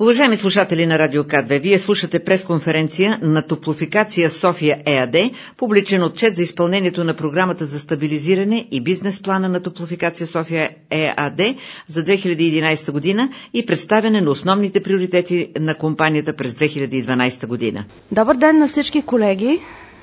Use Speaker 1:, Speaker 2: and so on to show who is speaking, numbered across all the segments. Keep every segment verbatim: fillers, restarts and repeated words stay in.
Speaker 1: Уважаеми слушатели на Радио К две, вие слушате пресконференция на Топлофикация София ЕАД, публичен отчет за изпълнението на програмата за стабилизиране и бизнес плана на Топлофикация София ЕАД за две хиляди и единадесета година и представяне на основните приоритети на компанията през две хиляди и дванадесета година.
Speaker 2: Добър ден на всички колеги!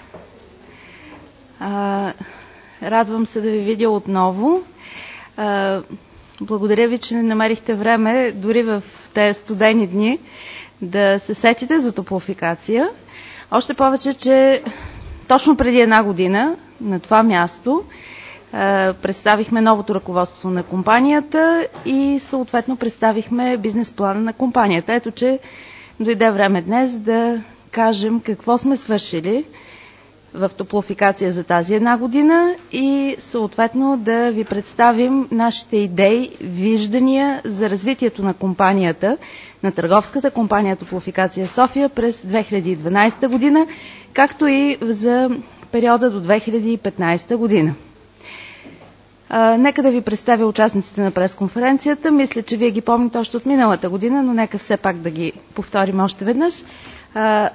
Speaker 2: А, радвам се да ви видя отново. А, Благодаря ви, че не намерихте време, дори в тези студени дни, да се сетите за Топлофикация. Още повече, че точно преди една година на това място представихме новото ръководство на компанията и съответно представихме бизнес плана на компанията. Ето, че дойде време днес да кажем какво сме свършили в Топлофикация за тази една година и съответно да ви представим нашите идеи, виждания за развитието на компанията, на търговската компания Топлофикация София през две хиляди и дванадесета година, както и за периода до две хиляди и петнадесета година. А, нека да ви представя участниците на пресконференцията. Мисля, че вие ги помните още от миналата година, но нека все пак да ги повторим още веднъж. А,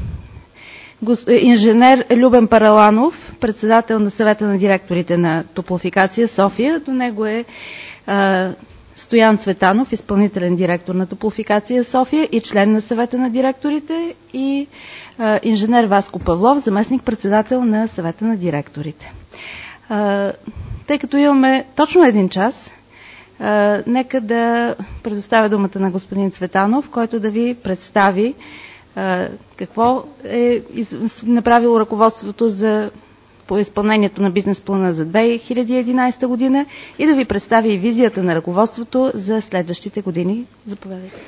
Speaker 2: Инженер Любен Параланов, председател на съвета на директорите на Топлофикация София. До него е а, Стоян Цветанов, изпълнителен директор на Топлофикация София и член на съвета на директорите, и а, инженер Васко Павлов, заместник председател на съвета на директорите. А, тъй като имаме точно един час, а, нека да предоставя думата на господин Цветанов, който да ви представи какво е направило ръководството за по изпълнението на бизнес плана за две хиляди и единадесета година и да ви представи и визията на ръководството за следващите години. Заповядайте.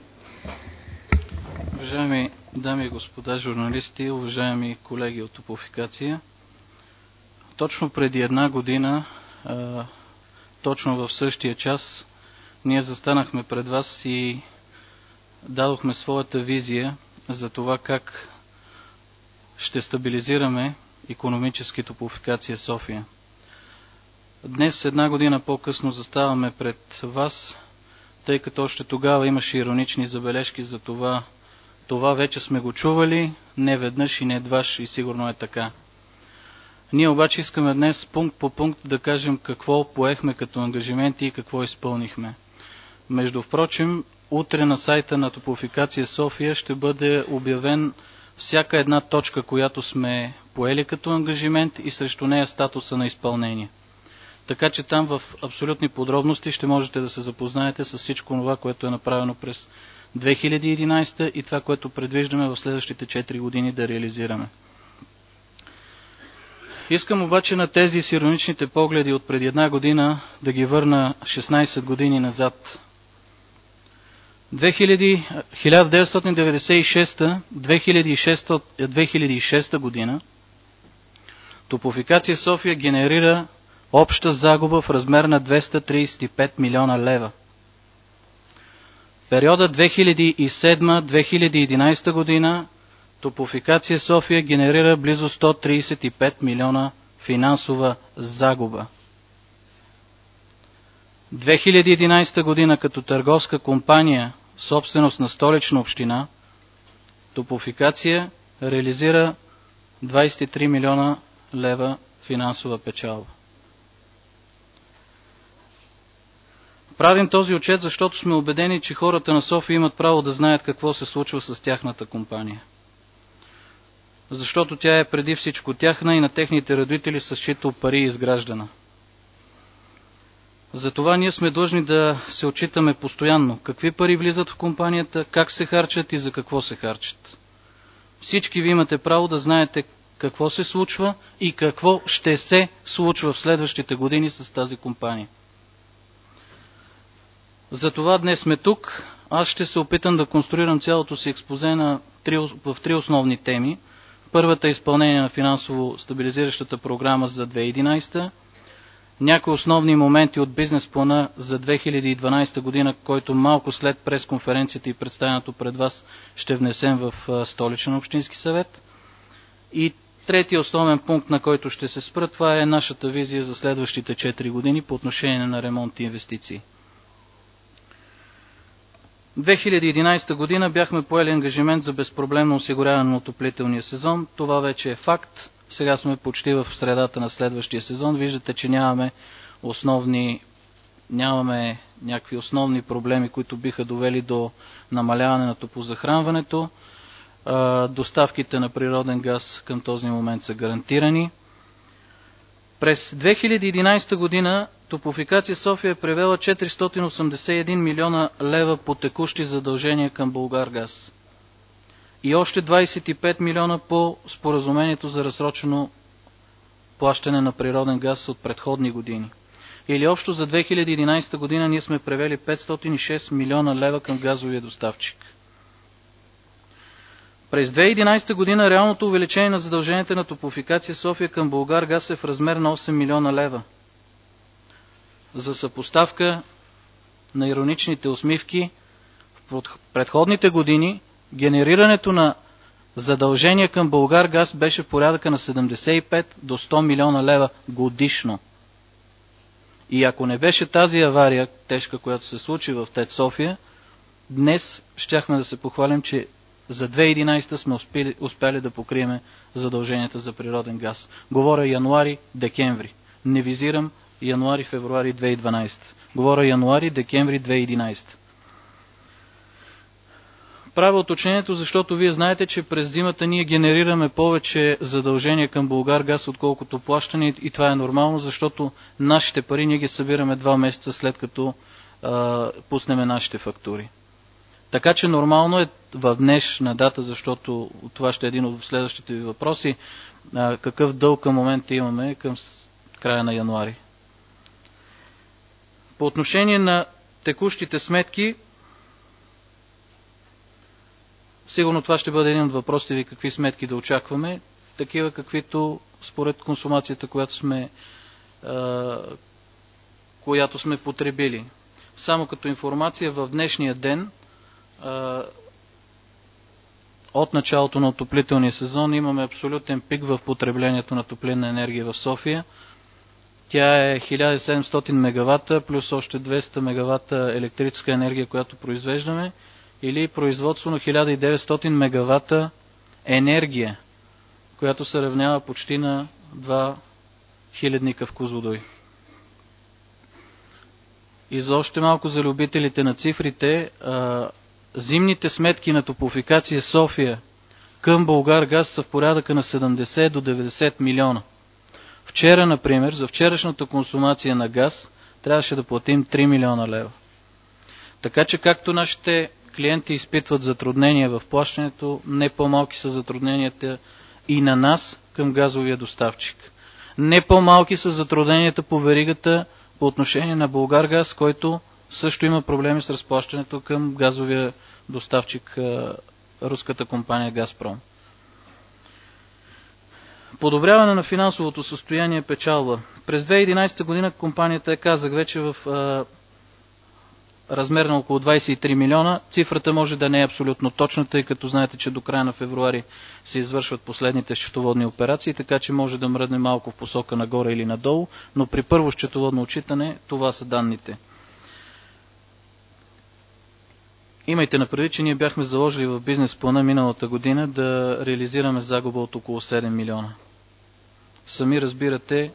Speaker 3: Уважаеми дами и господа журналисти, уважаеми колеги от Топлофикация, точно преди една година, точно в същия час, ние застанахме пред вас и дадохме своята визия за това как ще стабилизираме икономически Топлофикация София. Днес, една година по-късно, заставаме пред вас, тъй като още тогава имаше иронични забележки за това. Това вече сме го чували, не веднъж и не дваш, и сигурно е така. Ние обаче искаме днес пункт по пункт да кажем какво поехме като ангажименти и какво изпълнихме. Между впрочем, утре на сайта на Топлофикация София ще бъде обявен всяка една точка, която сме поели като ангажимент и срещу нея статуса на изпълнение. Така че там в абсолютни подробности ще можете да се запознаете с всичко това, което е направено през две хиляди и единадесета и това, което предвиждаме в следващите четири години да реализираме. Искам обаче на тези с ироничните погледи от преди една година да ги върна шестнадесет години назад. хиляда деветстотин деветдесет и шеста - две хиляди и шеста година Топлофикация София генерира обща загуба в размер на двеста тридесет и пет милиона лева. В периода две хиляди и седма - две хиляди и единадесета година Топлофикация София генерира близо сто тридесет и пет милиона финансова загуба. две хиляди и единадесета година като търговска компания, собственост на Столична община, Топлофикация реализира двадесет и три милиона лева финансова печалба. Правим този отчет, защото сме убедени, че хората на София имат право да знаят какво се случва с тяхната компания. Защото тя е преди всичко тяхна и на техните родители с чиито пари е изграждана. Затова ние сме длъжни да се отчитаме постоянно какви пари влизат в компанията, как се харчат и за какво се харчат. Всички ви имате право да знаете какво се случва и какво ще се случва в следващите години с тази компания. Затова днес сме тук. Аз ще се опитам да конструирам цялото си експозе на три, в три основни теми. Първата е изпълнение на финансово стабилизиращата програма за две хиляди и единадесета, някои основни моменти от бизнес плана за две хиляди и дванадесета година, който малко след пресконференцията и представянето пред вас ще внесем в Столичен общински съвет. И третия основен пункт, на който ще се спра, това е нашата визия за следващите четири години по отношение на ремонт и инвестиции. две хиляди и единадесета година бяхме поели ангажимент за безпроблемно осигуряване на отоплителния сезон. Това вече е факт. Сега сме почти в средата на следващия сезон. Виждате, че нямаме основни, нямаме някакви основни проблеми, които биха довели до намаляване на топлозахранването. Доставките на природен газ към този момент са гарантирани. През две хиляди и единадесета година Топлофикация София е превела четиристотин осемдесет и един милиона лева по текущи задължения към Булгаргаз и още двадесет и пет милиона по споразумението за разсрочено плащане на природен газ от предходни години. Или общо за две хиляди и единадесета година ние сме превели петстотин и шест милиона лева към газовия доставчик. През две хиляди и единадесета година реалното увеличение на задълженията на Топлофикация София към Булгаргаз е в размер на осем милиона лева. За съпоставка на ироничните усмивки, в предходните години генерирането на задължения към Булгаргаз беше в порядъка на седемдесет и пет до сто милиона лева годишно. И ако не беше тази авария, тежка, която се случи в ТЕЦ София, днес щяхме да се похвалим, че за две хиляди и единадесета сме успели, успели да покрием задълженията за природен газ. Говоря януари-декември. Не визирам януари-февруари две хиляди и дванадесета. Говоря януари-декември две хиляди и единадесета. Правя уточнението, защото вие знаете, че през зимата ние генерираме повече задължения към Булгаргаз, отколкото плащане, и това е нормално, защото нашите пари ние ги събираме два месеца след като а, пуснеме нашите фактури. Така че нормално е в днешна дата, защото това ще е един от следващите ви въпроси, а, какъв дълг към момента имаме към края на януари. По отношение на текущите сметки, сигурно това ще бъде един от въпросите ви, какви сметки да очакваме, такива каквито според консумацията, която сме, а, която сме потребили. Само като информация, в днешния ден а, от началото на отоплителния сезон имаме абсолютен пик в потреблението на топлинна енергия в София. Тя е хиляда и седемстотин мегавата плюс още двеста мегавата електрическа енергия, която произвеждаме, или производство на хиляда и деветстотин мегавата енергия, която се равнява почти на два хилядника в Козлодуй. И за още малко за любителите на цифрите, зимните сметки на Топлофикация София към Булгаргаз са в порядъка на седемдесет до деветдесет милиона. Вчера, например, за вчерашната консумация на газ трябваше да платим три милиона лева. Така че както нашите клиенти изпитват затруднения в плащането, не по-малки са затрудненията и на нас към газовия доставчик. Не по-малки са затрудненията по веригата по отношение на Булгаргаз, който също има проблеми с разплащането към газовия доставчик, руската компания Газпром. Подобряване на финансовото състояние, печалба. През две хиляди и единадесета година компанията е, казах вече, в размер на около двадесет и три милиона. Цифрата може да не е абсолютно точна, тъй като знаете, че до края на февруари се извършват последните счетоводни операции, така че може да мръдне малко в посока нагоре или надолу, но при първо счетоводно отчитане това са данните. Имайте на предвид, че ние бяхме заложили в бизнес плана миналата година да реализираме загуба от около седем милиона. Сами разбирате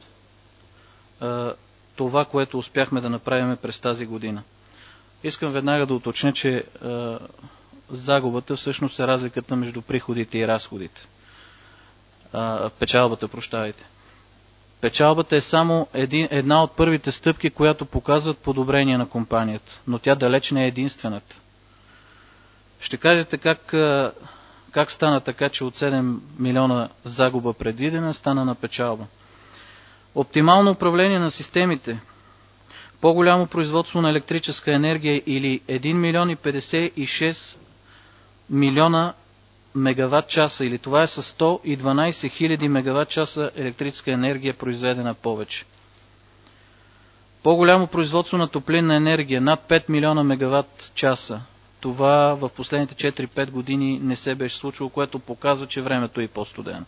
Speaker 3: това, което успяхме да направим през тази година. Искам веднага да уточня, че е, загубата всъщност е разликата между приходите и разходите. Е, печалбата, прощавайте. Печалбата е само един, една от първите стъпки, която показват подобрение на компанията, но тя далеч не е единствената. Ще кажете как, е, как стана така, че от седем милиона загуба предвидена стана на печалба. Оптимално управление на системите, по-голямо производство на електрическа енергия или един милион и петдесет и шест милиона мегаватт часа, или това е с сто и дванадесет хиляди мегаватт часа електрическа енергия произведена повече. По-голямо производство на топлинна енергия, над пет милиона мегаватт часа. Това в последните четири-пет години не се беше случило, което показва, че времето е по-студено.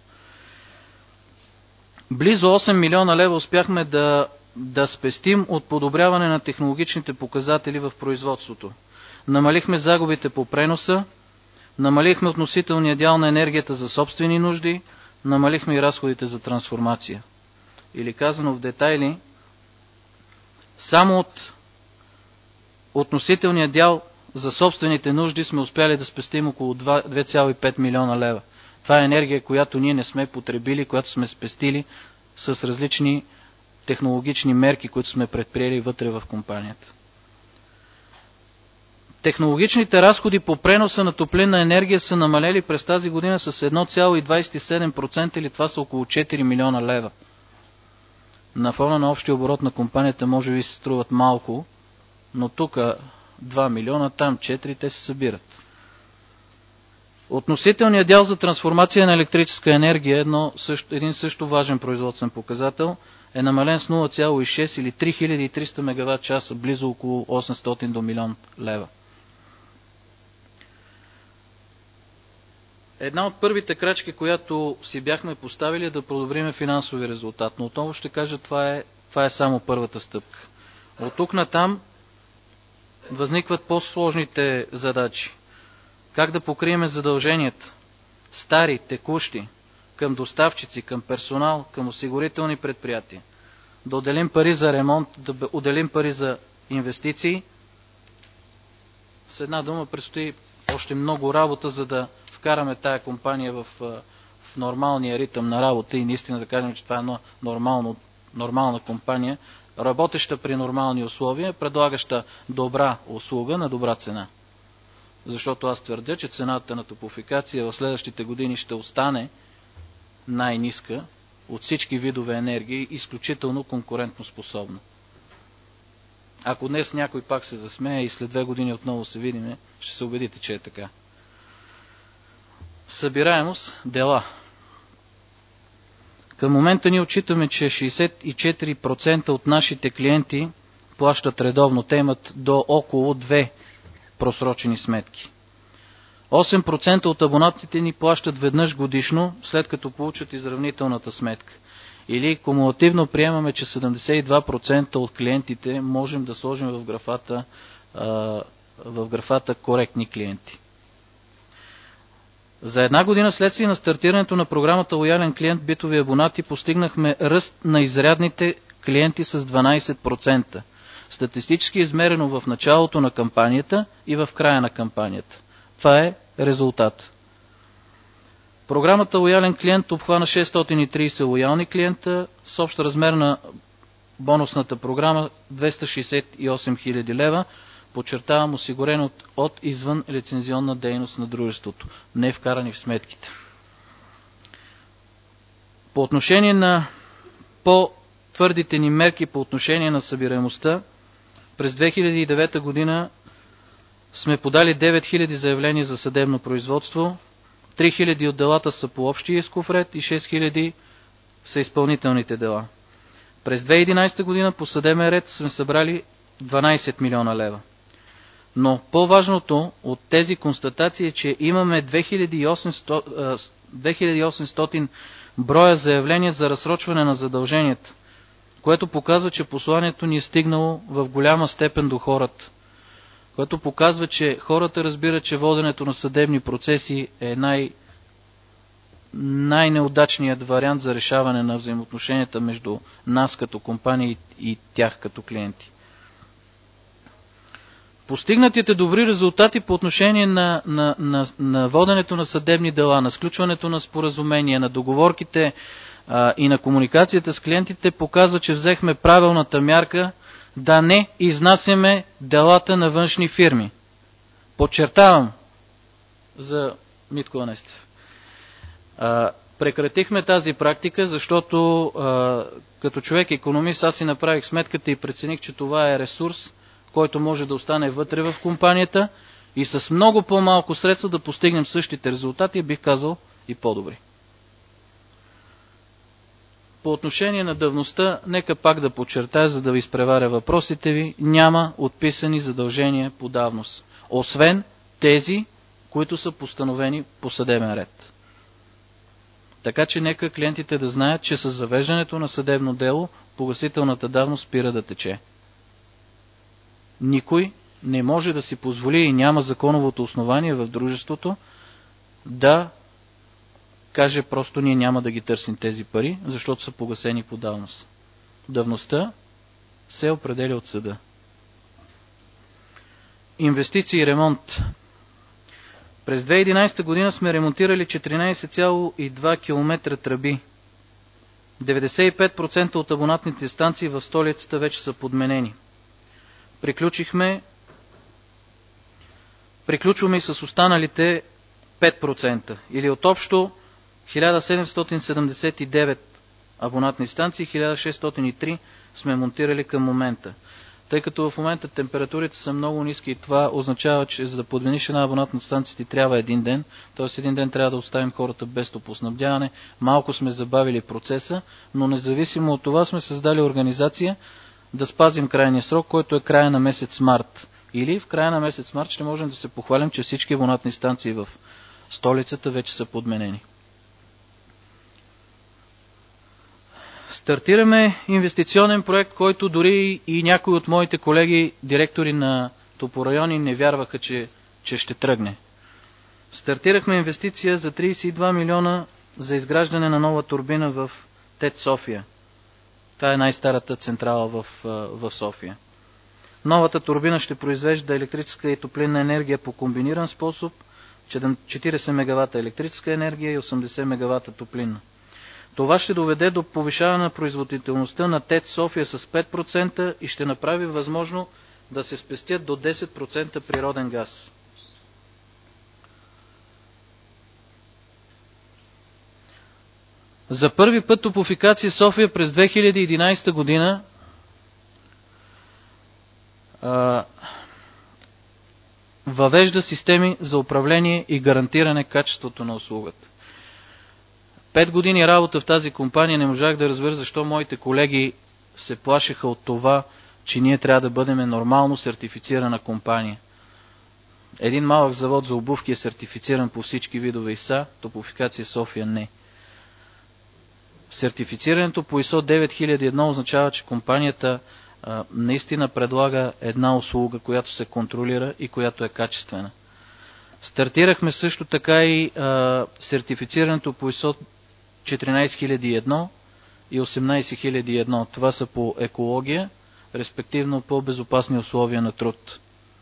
Speaker 3: Близо осем милиона лева успяхме да, да спестим от подобряване на технологичните показатели в производството. намалихме загубите по преноса, намалихме относителния дял на енергията за собствени нужди, намалихме и разходите за трансформация. Или казано в детайли, само от относителния дял за собствените нужди сме успяли да спестим около две цяло и пет милиона лева. Това е енергия, която ние не сме потребили, която сме спестили с различни технологични мерки, които сме предприели вътре в компанията. Технологичните разходи по преноса на топлинна енергия са намалели през тази година с едно цяло двадесет и седем процента, или това са около четири милиона лева. На фона на общия оборот на компанията може би се струват малко, но тук два милиона, там четири, те се събират. Относителният дял за трансформация на електрическа енергия, едно, също, един също важен производствен показател, е намален с нула цяло и шест или три хиляди и триста мегават часа, близо около осемстотин до милион лева. Една от първите крачки, която си бяхме поставили, е да подобриме финансови резултат. Но отново ще кажа, това е, това е само първата стъпка. От тук натам възникват по-сложните задачи. Как да покрием задълженията? Стари, текущи, към доставчици, към персонал, към осигурителни предприятия. Да отделим пари за ремонт, да отделим пари за инвестиции. С една дума предстои още много работа, за да вкараме тая компания в, в нормалния ритъм на работа и наистина да кажем, че това е една нормално, нормална компания, работеща при нормални условия, предлагаща добра услуга на добра цена. Защото аз твърдя, че цената на топлофикация в следващите години ще остане най-ниска от всички видове енергии, изключително конкурентно способна. Ако днес някой пак се засмее и след две години отново се видиме, ще се убедите, че е така. Събираемост, дела. Към момента ние отчитаме, че шейсет и четири процента от нашите клиенти плащат редовно. Те имат до около две просрочени сметки. осем процента от абонатите ни плащат веднъж годишно, след като получат изравнителната сметка. Или кумулативно приемаме, че седемдесет и два процента от клиентите можем да сложим в графата, в графата коректни клиенти. За една година следствие на стартирането на програмата Лоялен клиент битови абонати постигнахме ръст на изрядните клиенти с дванадесет процента. Статистически измерено в началото на кампанията и в края на кампанията. Това е резултат. Програмата Лоялен клиент обхвана шестстотин и тридесет лоялни клиента с общ размер на бонусната програма двеста шейсет и осем хиляди лева. Подчертавам, осигурен от, от извън лицензионна дейност на дружеството, не вкарани в сметките. По отношение на по-твърдите ни мерки по отношение на събираемостта, през две хиляди и девета година сме подали девет хиляди заявления за съдебно производство, три хиляди от делата са по общия исков ред и шест хиляди са изпълнителните дела. През две хиляди и единадесета година по съдебен ред сме събрали дванадесет милиона лева. Но по-важното от тези констатации е, че имаме две хиляди и осемстотин броя заявления за разсрочване на задълженията, което показва, че посланието ни е стигнало в голяма степен до хората. Което показва, че хората разбират, че воденето на съдебни процеси е най- най-неудачният вариант за решаване на взаимоотношенията между нас като компания и тях като клиенти. Постигнатите добри резултати по отношение на, на, на, на воденето на съдебни дела, на сключването на споразумения, на договорките а, и на комуникацията с клиентите показва, че взехме правилната мярка да не изнасяме делата на външни фирми. Подчертавам за Митко Анестев. А, прекратихме тази практика, защото а, като човек икономист аз си направих сметката и прецених, че това е ресурс, който може да остане вътре в компанията и с много по-малко средства да постигнем същите резултати, бих казал и по-добри. По отношение на давността, нека пак да подчертая, за да ви изпреваря въпросите ви, няма отписани задължения по давност, освен тези, които са постановени по съдебен ред. Така че нека клиентите да знаят, че с завеждането на съдебно дело погасителната давност спира да тече. Никой не може да си позволи и няма законовото основание в дружеството да каже просто ние няма да ги търсим тези пари, защото са погасени по давност. Давността се определя от съда. Инвестиции и ремонт. През две хиляди и единадесета година сме ремонтирали четиринадесет цяло и две километра тръби. деветдесет и пет процента от абонатните станции в столицата вече са подменени. Приключихме, приключваме и с останалите пет процента, или от общо хиляда седемстотин седемдесет и девет абонатни станции, хиляда шестстотин и три сме монтирали към момента. Тъй като в момента температурите са много ниски и това означава, че за да подмениш една абонатна станция ти трябва един ден, т.е. един ден трябва да оставим хората без топлоснабдяване. Малко сме забавили процеса, но независимо от това сме създали организация да спазим крайния срок, който е края на месец март. Или в края на месец март ще можем да се похвалим, че всички абонатни станции в столицата вече са подменени. Стартираме инвестиционен проект, който дори и някои от моите колеги, директори на топорайони, не вярваха, че, че ще тръгне. Стартирахме инвестиция за тридесет и два милиона за изграждане на нова турбина в ТЕЦ София. Това е най-старата централа в, в София. Новата турбина ще произвежда електрическа и топлинна енергия по комбиниран способ, четиридесет мегавата електрическа енергия и осемдесет мегавата топлинна. Това ще доведе до повишаване на производителността на ТЕЦ София с пет процента и ще направи възможно да се спестят до десет процента природен газ. За първи път Топлофикация София през две хиляди и единадесета година а, въвежда системи за управление и гарантиране качеството на услугата. Пет години работа в тази компания не можах да разбера защо моите колеги се плашеха от това, че ние трябва да бъдем нормално сертифицирана компания. Един малък завод за обувки е сертифициран по всички видове ай ес а, Топлофикация София не. Сертифицирането по ай ес о девет хиляди и едно означава, че компанията а, наистина предлага една услуга, която се контролира и която е качествена. Стартирахме също така и а, сертифицирането по ай ес о четиринадесет хиляди и едно и осемнадесет хиляди и едно. Това са по екология, респективно по безопасни условия на труд.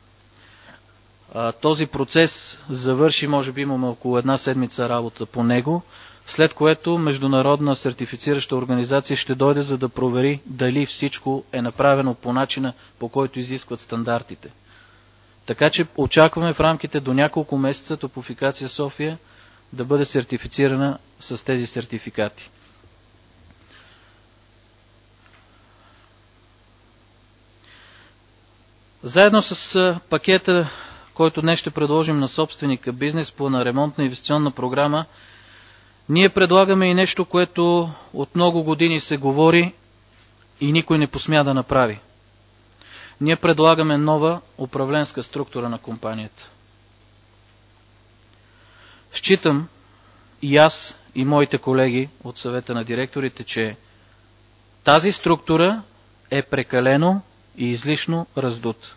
Speaker 3: А, този процес завърши, може би имаме около една седмица работа по него, след което международна сертифицираща организация ще дойде, за да провери дали всичко е направено по начина, по който изискват стандартите. Така че очакваме в рамките до няколко месеца Топлофикация София да бъде сертифицирана с тези сертификати. Заедно с пакета, който днес ще предложим на собственика бизнес по на ремонтна инвестиционна програма, ние предлагаме и нещо, което от много години се говори и никой не посмя да направи. Ние предлагаме нова управленска структура на компанията. Считам и аз, и моите колеги от съвета на директорите, че тази структура е прекалено и излишно раздута.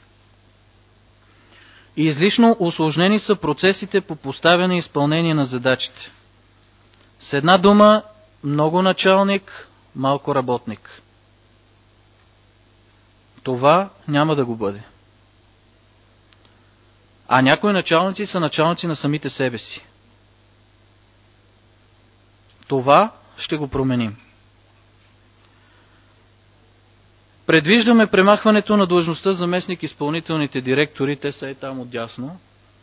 Speaker 3: И излишно усложнени са процесите по поставяне и изпълнение на задачите. С една дума, много началник, малко работник. Това няма да го бъде. А някои началници са началници на самите себе си. Това ще го променим. Предвиждаме премахването на длъжността заместник изпълнителните директори, те са и там отдясно.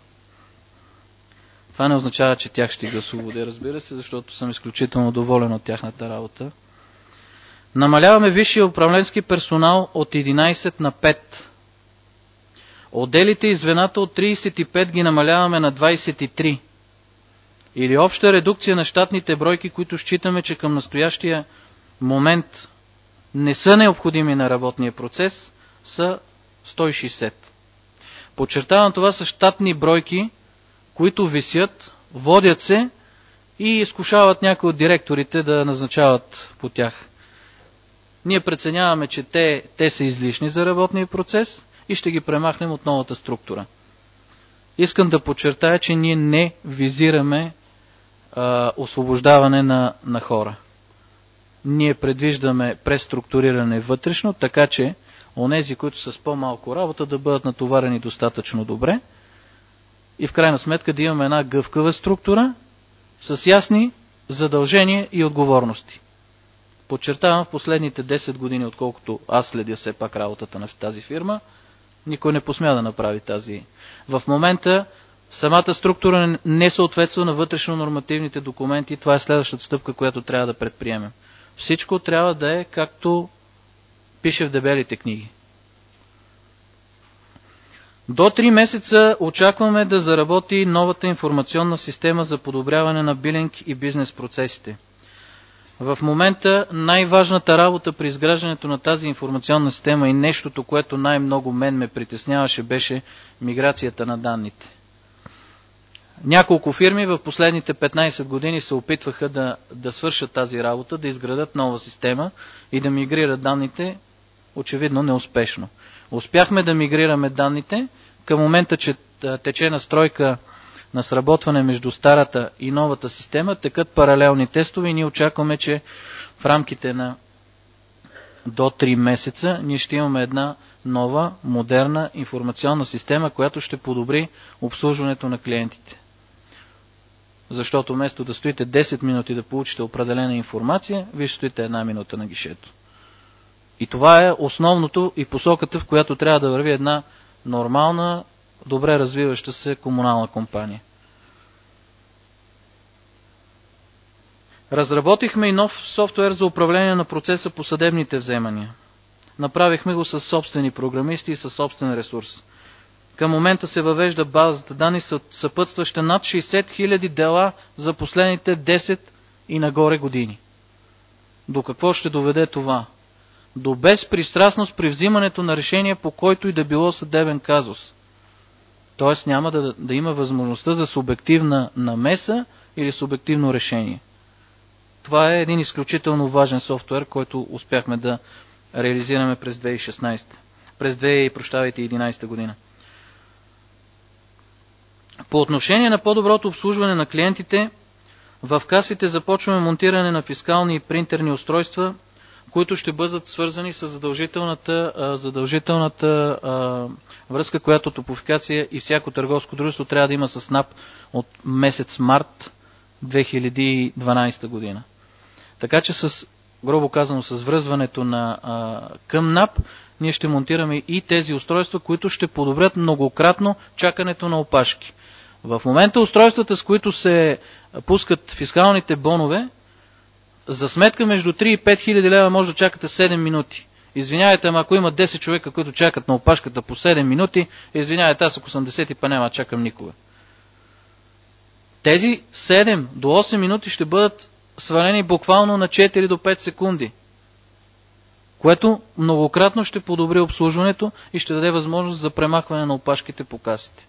Speaker 3: Това не означава, че тях ще ги освободя, разбира се, защото съм изключително доволен от тяхната работа. Намаляваме висшия управленски персонал от единадесет на пет. Отделите и звената от тридесет и пет ги намаляваме на двадесет и три. Или обща редукция на щатните бройки, които считаме, че към настоящия момент не са необходими на работния процес, са сто и шейсет. Подчертавам, това са щатни бройки, които висят, водят се и изкушават някои от директорите да назначават по тях. Ние преценяваме, че те, те са излишни за работния процес и ще ги премахнем от новата структура. Искам да подчертая, че ние не визираме а, освобождаване на, на хора. Ние предвиждаме преструктуриране вътрешно, така че онези, които са с по-малко работа, да бъдат натоварени достатъчно добре и в крайна сметка да имаме една гъвкава структура с ясни задължения и отговорности. Подчертавам, в последните десет години, отколкото аз следя все пак работата на тази фирма, никой не посмя да направи тази. В момента самата структура не съответства на вътрешно-нормативните документи. Това е следващата стъпка, която трябва да предприемем. Всичко трябва да е както пише в дебелите книги. До три месеца очакваме да заработи новата информационна система за подобряване на билинг и бизнес процесите. В момента най-важната работа при изграждането на тази информационна система и нещото, което най-много мен ме притесняваше, беше миграцията на данните. Няколко фирми в последните петнайсет години се опитваха да, да свършат тази работа, да изградат нова система и да мигрират данните, очевидно неуспешно. Успяхме да мигрираме данните. Към момента, че тече настройка на сработване между старата и новата система, текат паралелни тестове и ние очакваме, че в рамките на до три месеца ние ще имаме една нова, модерна информационна система, която ще подобри обслужването на клиентите. Защото вместо да стоите десет минути да получите определена информация, вие ще стоите една минута на гишето. И това е основното и посоката, в която трябва да върви една нормална, добре развиваща се комунална компания. Разработихме и нов софтуер за управление на процеса по съдебните вземания. Направихме го с собствени програмисти и със собствен ресурс. Към момента се въвежда базата данни, съпътстваща над шейсет хиляди дела за последните десет и нагоре години. До какво ще доведе това? До безпристрастност при взимането на решение по който и да било съдебен казус. Тоест няма да, да има възможността за субективна намеса или субективно решение. Това е един изключително важен софтуер, който успяхме да реализираме през две хиляди и шестнайсета. През две хиляди и единайсета година. По отношение на по-доброто обслужване на клиентите, в касите започваме монтиране на фискални и принтерни устройства, които ще бъдат свързани с задължителната, задължителната а, връзка, която Топлофикация и всяко търговско дружество трябва да има с НАП от месец март две хиляди и дванайсета година. Така че с, грубо казано, с връзването на, а, към НАП, ние ще монтираме и тези устройства, които ще подобрят многократно чакането на опашки. В момента устройствата, с които се пускат фискалните бонове, за сметка между три и пет хиляди лева може да чакате седем минути. Извинявайте, ама ако има десет човека, които чакат на опашката по седем минути, извинявайте, аз ако съм десет и па няма чакам никога. Тези седем до осем минути ще бъдат свалени буквално на четири до пет секунди, което многократно ще подобри обслужването и ще даде възможност за премахване на опашките по касите.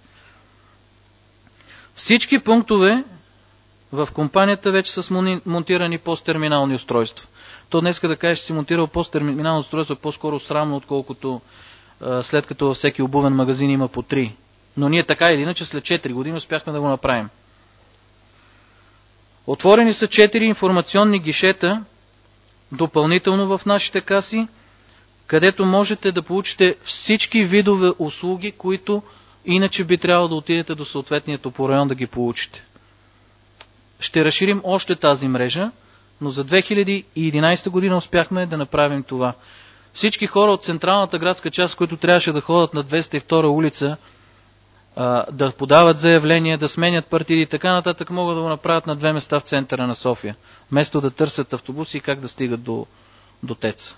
Speaker 3: Всички пунктове в компанията вече са монтирани посттерминални устройства. То днеска да кажеш, че си монтирал посттерминално устройство е по-скоро срамно, отколкото а, след като във всеки обувен магазин има по три. Но ние така или иначе след четири години успяхме да го направим. Отворени са четири информационни гишета допълнително в нашите каси, където можете да получите всички видове услуги, които иначе би трябвало да отидете до съответния топорайон да ги получите. Ще разширим още тази мрежа, но за две хиляди и единайсета година успяхме да направим това. Всички хора от централната градска част, които трябваше да ходят на двеста и втора улица, да подават заявления, да сменят партиди и така нататък, могат да го направят на две места в центъра на София, вместо да търсят автобуси и как да стигат до, до ТЕЦ.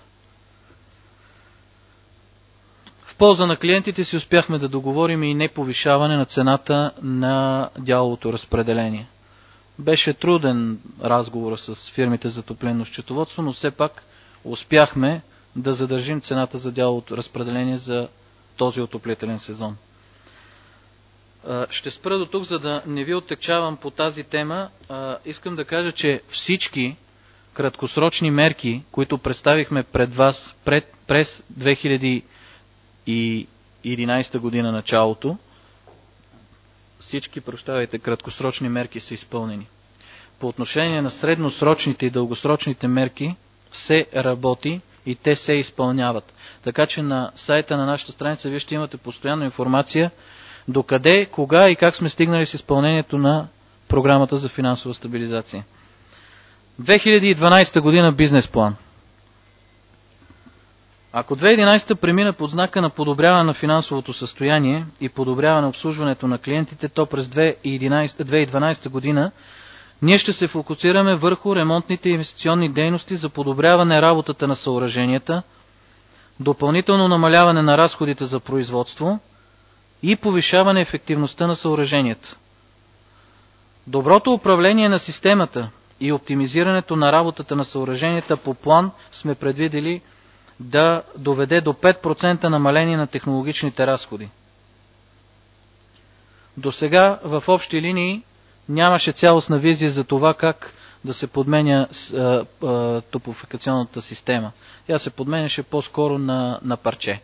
Speaker 3: В полза на клиентите си успяхме да договорим и неповишаване на цената на дяловото разпределение. Беше труден разговор с фирмите за топлинно счетоводство, но все пак успяхме да задържим цената за дяловото разпределение за този отоплителен сезон. Ще спра до тук, за да не ви оттекчавам по тази тема. Искам да кажа, че всички краткосрочни мерки, които представихме пред вас пред, през две хиляди и и единадесета година началото, всички, прощавайте, краткосрочни мерки са изпълнени. По отношение на средносрочните и дългосрочните мерки се работи и те се изпълняват. Така че на сайта на нашата страница вие ще имате постоянно информация докъде, кога и как сме стигнали с изпълнението на програмата за финансова стабилизация. две хиляди и дванадесета година бизнес план. Ако две хиляди и единадесета премина под знака на подобряване на финансовото състояние и подобряване на обслужването на клиентите, то през две хиляди и дванадесета година ние ще се фокусираме върху ремонтните и инвестиционни дейности за подобряване работата на съоръженията, допълнително намаляване на разходите за производство и повишаване ефективността на съоръженията. Доброто управление на системата и оптимизирането на работата на съоръженията по план сме предвидели да доведе до пет процента намаление на технологичните разходи. До сега в общи линии нямаше цялостна визия за това как да се подменя а, а, топлофикационната система. Тя се подменяше по-скоро на, на парче.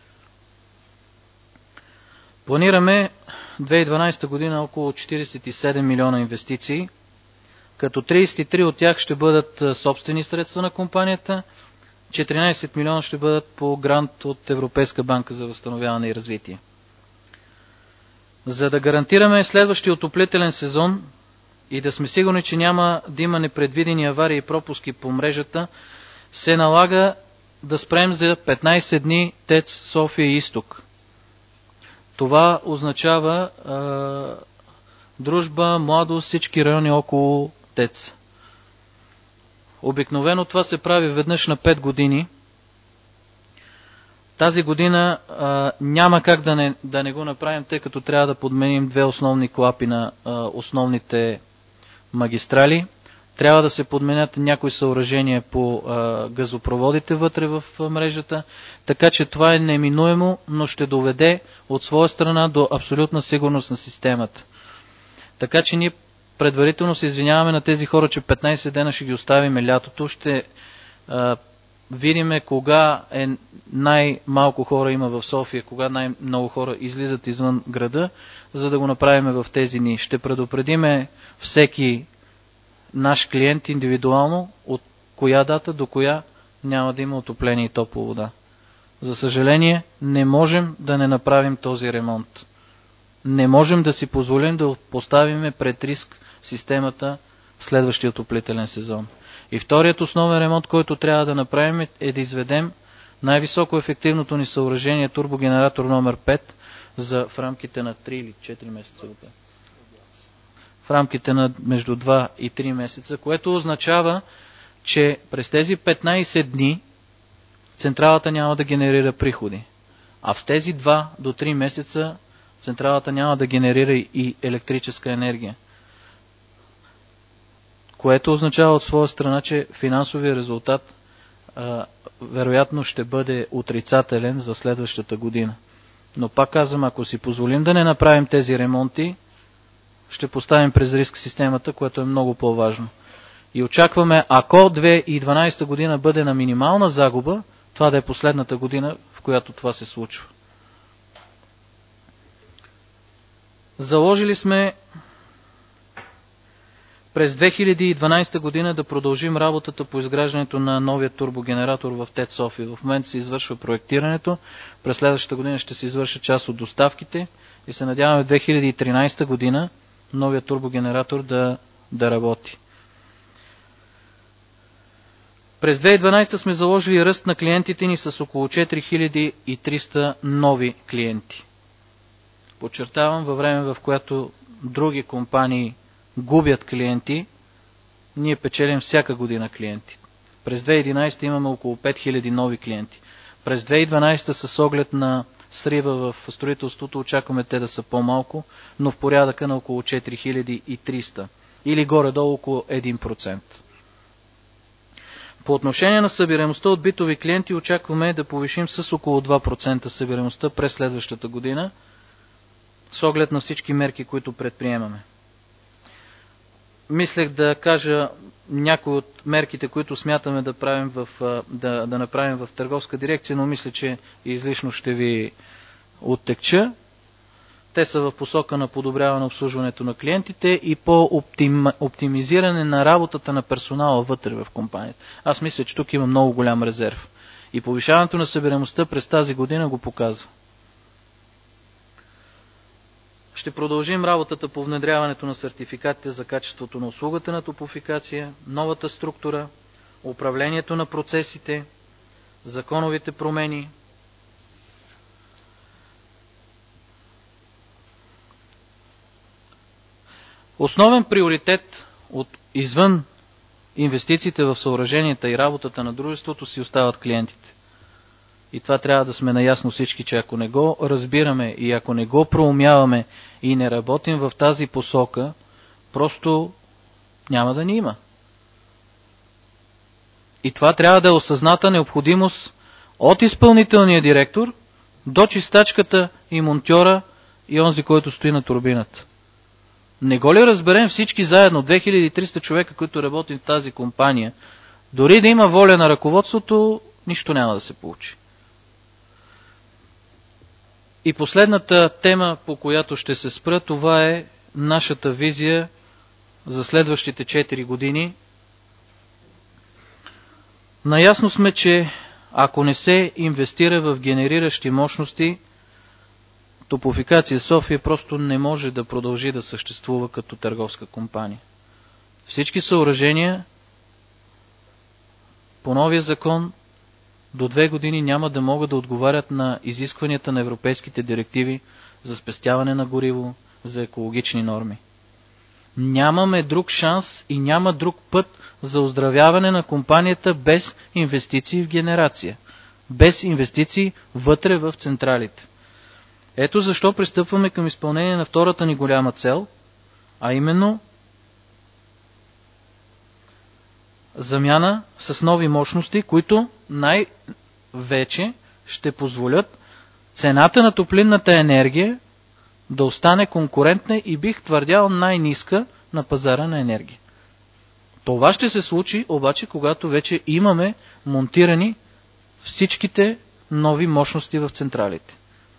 Speaker 3: Планираме две хиляди и дванадесета година около четиридесет и седем милиона инвестиции, като тридесет и три от тях ще бъдат собствени средства на компанията, четиринадесет милиона ще бъдат по грант от Европейска банка за възстановяване и развитие. За да гарантираме следващия отоплителен сезон и да сме сигурни, че няма да има непредвидени аварии и пропуски по мрежата, се налага да спрем за петнадесет дни ТЕЦ София Изток. Това означава е, Дружба, Младост, всички райони около ТЕЦ. Обикновено това се прави веднъж на пет години. Тази година а, няма как да не, да не го направим, тъй като трябва да подменим две основни клапи на а, основните магистрали. Трябва да се подменят някои съоръжения по а, газопроводите вътре в а, мрежата, така че това е неминуемо, но ще доведе от своя страна до абсолютна сигурност на системата. Така че ние предварително се извиняваме на тези хора, че петнадесет дена ще ги оставим лятото. Ще а, видиме кога е най-малко хора има в София, кога най-много хора излизат извън града, за да го направим в тези дни. Ще предупредиме всеки наш клиент индивидуално от коя дата до коя няма да има отопление и топла вода. За съжаление, не можем да не направим този ремонт. Не можем да си позволим да поставим пред риск системата в следващия отоплителен сезон. И вторият основен ремонт, който трябва да направим, е да изведем най-високо ефективното ни съоръжение турбогенератор номер пет за в рамките на три или четири месеца. В рамките на между два и три месеца, което означава, че през тези петнадесет дни централата няма да генерира приходи. А в тези два до три месеца централата няма да генерира и електрическа енергия. Което означава от своя страна, че финансовия резултат а, вероятно ще бъде отрицателен за следващата година. Но пак казвам, ако си позволим да не направим тези ремонти, ще поставим през риск системата, което е много по-важно. И очакваме, ако две хиляди и дванадесета година бъде на минимална загуба, това да е последната година, в която това се случва. Заложили сме през две хиляди и дванадесета година да продължим работата по изграждането на новия турбогенератор в ТЕЦ София. В момента се извършва проектирането, през следващата година ще се извърши част от доставките и се надяваме в две хиляди и тринадесета година новия турбогенератор да, да работи. През две хиляди и дванадесета сме заложили ръст на клиентите ни с около четири хиляди и триста нови клиенти. Подчертавам, във време в което други компании губят клиенти, ние печелим всяка година клиенти. През две хиляди и единадесета имаме около пет хиляди нови клиенти. През две хиляди и дванадесета с оглед на срива в строителството очакваме те да са по-малко, но в порядъка на около четири хиляди и триста или горе-долу около един процент. По отношение на събираемостта от битови клиенти очакваме да повишим с около два процента събираемостта през следващата година, с оглед на всички мерки, които предприемаме. Мислех да кажа някои от мерките, които смятаме да, правим в, да, да направим в търговска дирекция, но мисля, че излишно ще ви оттекча. Те са в посока на подобряване на обслужването на клиентите и по оптим, оптимизиране на работата на персонала вътре в компанията. Аз мисля, че тук има много голям резерв. И повишаването на събираемостта през тази година го показва. Ще продължим работата по внедряването на сертификатите за качеството на услугата на топлофикация, новата структура, управлението на процесите, законовите промени. Основен приоритет от извън инвестициите в съоръженията и работата на дружеството си остават клиентите. И това трябва да сме наясно всички, че ако не го разбираме и ако не го проумяваме и не работим в тази посока, просто няма да ни има. И това трябва да е осъзната необходимост от изпълнителния директор до чистачката и монтьора и онзи, който стои на турбината. Не го ли разберем всички заедно, две хиляди и триста човека, които работим в тази компания, дори да има воля на ръководството, нищо няма да се получи. И последната тема, по която ще се спра, това е нашата визия за следващите четири години. Наясно сме, че ако не се инвестира в генериращи мощности, Топлофикация София просто не може да продължи да съществува като търговска компания. Всички съоръжения по новия закон до две години няма да могат да отговарят на изискванията на европейските директиви за спестяване на гориво, за екологични норми. Нямаме друг шанс и няма друг път за оздравяване на компанията без инвестиции в генерация, без инвестиции вътре в централите. Ето защо пристъпваме към изпълнение на втората ни голяма цел, а именно замяна с нови мощности, които най-вече ще позволят цената на топлинната енергия да остане конкурентна и бих твърдял най-ниска на пазара на енергия. Това ще се случи обаче, когато вече имаме монтирани всичките нови мощности в централите.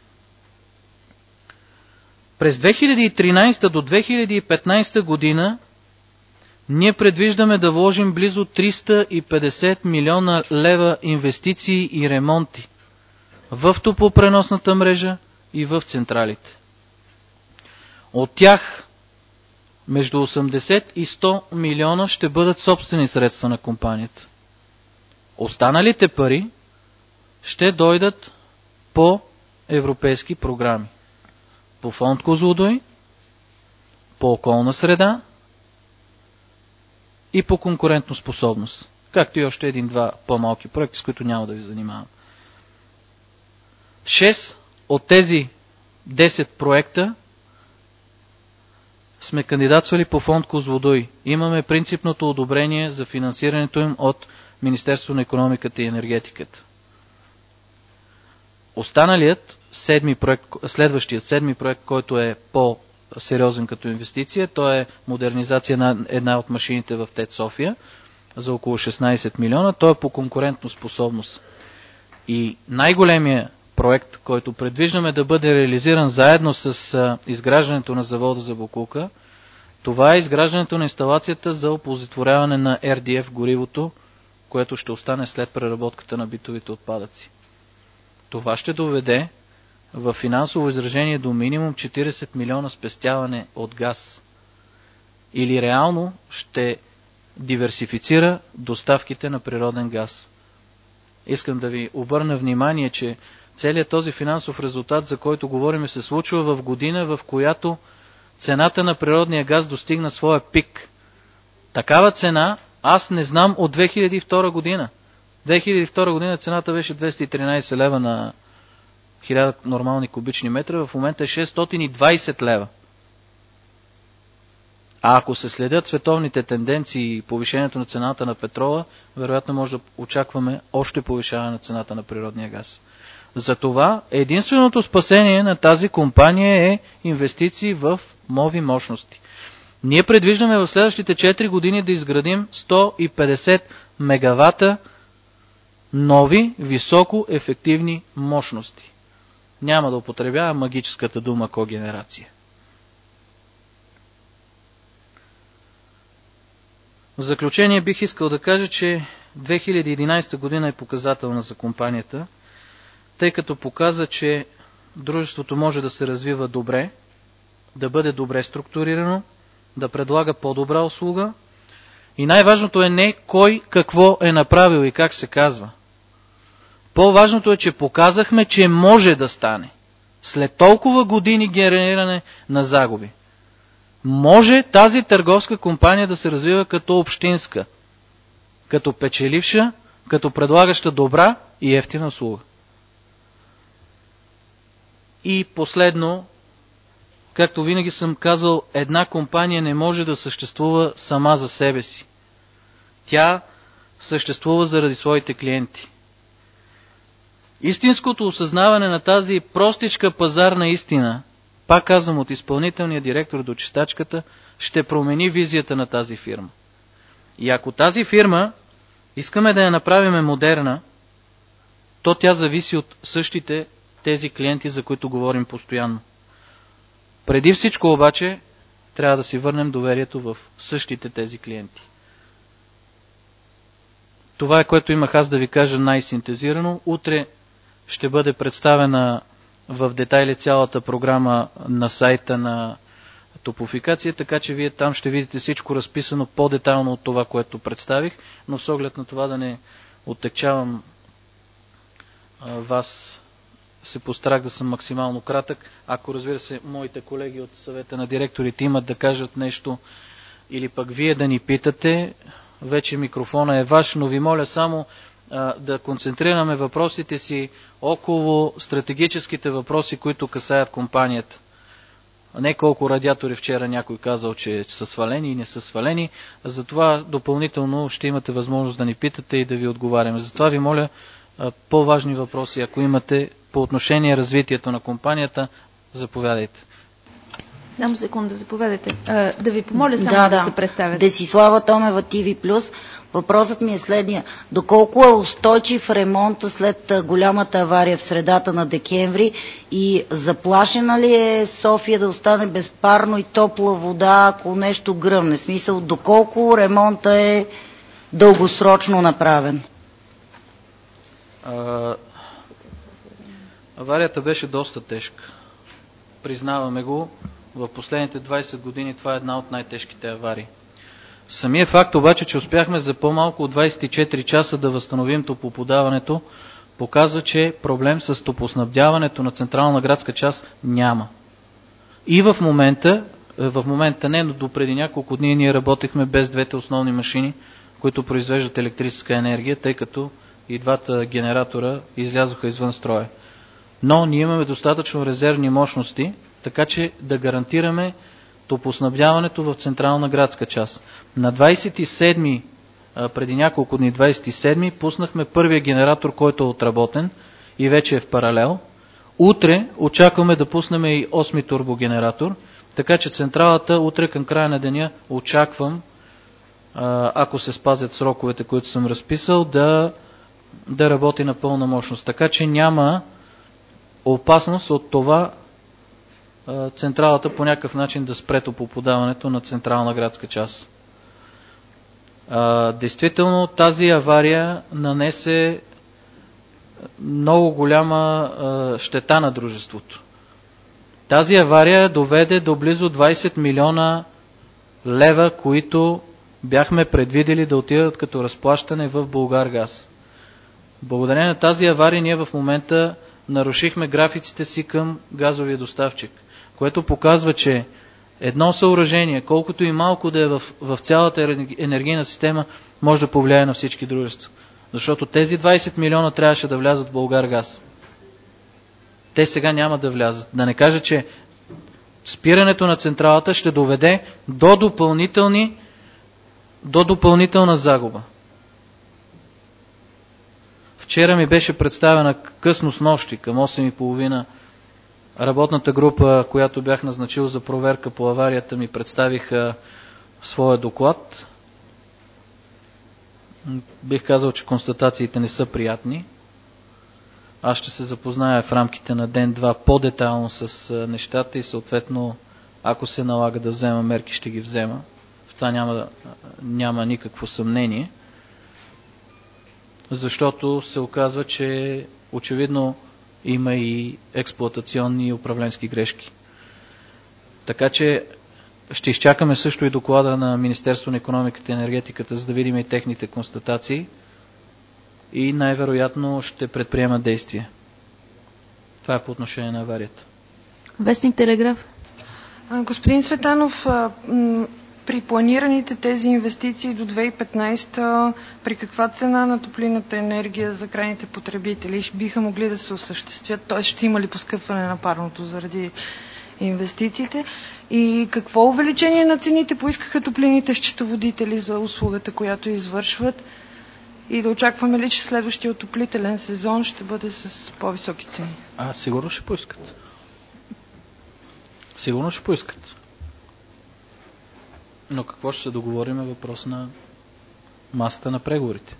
Speaker 3: През две хиляди и тринадесета до две хиляди и петнадесета година ние предвиждаме да вложим близо триста и петдесет милиона лева инвестиции и ремонти в топлопреносната мрежа и в централите. От тях между осемдесет и сто милиона ще бъдат собствени средства на компанията. Останалите пари ще дойдат по европейски програми. По фонд Козлодуй, по околна среда и по конкурентоспособност. Както и още един-два по-малки проекти, с които няма да ви занимавам. Шест от тези десет проекта сме кандидатствали по фонд Козлодуй. Имаме принципното одобрение за финансирането им от Министерство на икономиката и енергетиката. Останалият седми проект, следващият седми проект, който е по-сериозен като инвестиция, то е модернизация на една от машините в ТЕЦ София за около шестнадесет милиона. Той е по конкурентно способност. И най-големия проект, който предвиждаме да бъде реализиран заедно с изграждането на завода за боклука, това е изграждането на инсталацията за оползотворяване на Ер Ди Еф горивото, което ще остане след преработката на битовите отпадъци. Това ще доведе в финансово изражение до минимум четиридесет милиона спестяване от газ. Или реално ще диверсифицира доставките на природен газ. Искам да ви обърна внимание, че целият този финансов резултат, за който говорим, се случва в година, в която цената на природния газ достигна своя пик. Такава цена аз не знам от две хиляди и втора година. две хиляди и втора година цената беше двеста и тринадесет лева на хиляда нормални кубични метра, в момента е шестстотин и двадесет лева. А ако се следят световните тенденции и повишението на цената на петрола, вероятно може да очакваме още повишаване на цената на природния газ. Затова единственото спасение на тази компания е инвестиции в нови мощности. Ние предвиждаме в следващите четири години да изградим сто и петдесет мегавата нови, високо ефективни мощности. Няма да употребява магическата дума когенерация. В заключение бих искал да кажа, че две хиляди и единадесета година е показателна за компанията, тъй като показа, че дружеството може да се развива добре, да бъде добре структурирано, да предлага по-добра услуга и най-важното е не кой какво е направил и как се казва. По-важното е, че показахме, че може да стане. След толкова години генериране на загуби. Може тази търговска компания да се развива като общинска, като печеливша, като предлагаща добра и евтина услуга. И последно, както винаги съм казал, една компания не може да съществува сама за себе си. Тя съществува заради своите клиенти. Истинското осъзнаване на тази простичка пазарна истина, пак казвам, от изпълнителния директор до чистачката, ще промени визията на тази фирма. И ако тази фирма искаме да я направим модерна, то тя зависи от същите тези клиенти, за които говорим постоянно. Преди всичко обаче, трябва да си върнем доверието в същите тези клиенти. Това е, което имах аз да ви кажа най-синтезирано. Утре ще бъде представена в детайли цялата програма на сайта на Топлофикация, така че вие там ще видите всичко разписано по-детайлно от това, което представих, но с оглед на това да не оттекчавам вас, се постарах да съм максимално кратък. Ако, разбира се, моите колеги от съвета на директорите имат да кажат нещо или пък вие да ни питате, вече микрофона е ваш, но ви моля само а, да концентрираме въпросите си около стратегическите въпроси, които касаят компанията. Не колко радиатори вчера някой казал, че са свалени и не са свалени. Затова допълнително ще имате възможност да ни питате и да ви отговаряме. Затова ви моля по-важни въпроси, ако имате по отношение развитието на компанията, заповядайте.
Speaker 2: Само секунда, заповядайте. А, да ви помоля само
Speaker 4: да,
Speaker 2: да,
Speaker 4: да
Speaker 2: се представите.
Speaker 4: Десислава Томева, Ти Ви плюс. Въпросът ми е следния. Доколко е устойчив ремонта след голямата авария в средата на декември и заплашена ли е София да остане без парно и топла вода, ако нещо гръмне? В смисъл, доколко ремонта е дългосрочно направен?
Speaker 3: А, аварията беше доста тежка. Признаваме го. В последните двайсет години това е една от най-тежките аварии. Самия факт обаче, че успяхме за по-малко от двайсет и четири часа да възстановим топлоподаването, показва, че проблем с топлоснабдяването на централна градска част няма. И в момента, в момента не, но допреди няколко дни ние работехме без двете основни машини, които произвеждат електрическа енергия, тъй като и двата генератора излязоха извън строя. Но ние имаме достатъчно резервни мощности, така че да гарантираме топлоснабдяването в централна градска част. На двайсет и седми, преди няколко дни, двайсет и седми, пуснахме първия генератор, който е отработен и вече е в паралел. Утре очакваме да пуснем и осми турбогенератор, така че централата утре към края на деня очаквам, ако се спазят сроковете, които съм разписал, да, да работи на пълна мощност. Така че няма опасност от това централата по някакъв начин да спре топлоподаването на централна градска част. А, действително тази авария нанесе много голяма а, щета на дружеството. Тази авария доведе до близо двайсет милиона лева, които бяхме предвидели да отидат като разплащане в Булгаргаз. Благодарение на тази авария ние в момента нарушихме графиците си към газовия доставчик, което показва, че едно съоръжение, колкото и малко да е в, в цялата енергийна система, може да повлияе на всички дружества. Защото тези двайсет милиона трябваше да влязат в Булгаргаз. Те сега няма да влязат. Да не кажа, че спирането на централата ще доведе до, допълнителни, до допълнителна загуба. Вчера ми беше представена късно с нощи, към осем и половина. Работната група, която бях назначил за проверка по аварията, ми представиха своя доклад. Бих казал, че констатациите не са приятни. Аз ще се запозная в рамките на ден-два по-детайлно с нещата и съответно, ако се налага да взема мерки, ще ги взема. В това няма, няма никакво съмнение, защото се оказва, че очевидно има и експлоатационни и управленски грешки. Така че ще изчакаме също и доклада на Министерство на икономиката и енергетиката, за да видим и техните констатации и най-вероятно ще предприема действия. Това е по отношение на аварията.
Speaker 2: Вестник Телеграф.
Speaker 5: Господин Цветанов, при планираните тези инвестиции до две хиляди и петнадесета, при каква цена на топлинната енергия за крайните потребители биха могли да се осъществят? Т.е. ще има ли поскъпване на парното заради инвестициите? И какво увеличение на цените поискаха топлинните счетоводители за услугата, която извършват? И да очакваме ли, че следващия отоплителен сезон ще бъде с по-високи цени?
Speaker 3: А, сигурно ще поискат. Сигурно ще поискат. Но какво ще се договорим е въпрос на масата на преговорите.